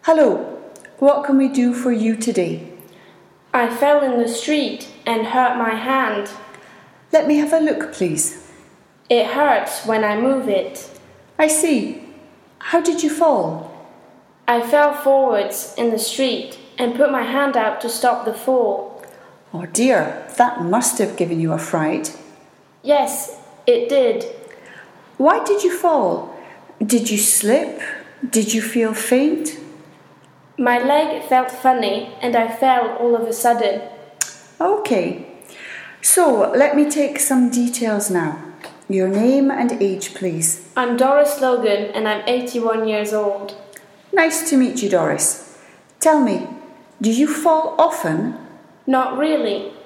Hello, what can we do for you today? I fell in the street and hurt my hand. Let me have a look, please. It hurts when I move it. I see. How did you fall? I fell forwards in the street and put my hand out to stop the fall. Oh dear, that must have given you a fright. Yes, it did. Why did you fall? Did you slip? Did you feel faint? My leg felt funny and I fell all of a sudden. Okay, so let me take some details now. Your name and age, please. I'm Doris Logan and I'm 81 years old. Nice to meet you, Doris. Tell me, do you fall often? Not really.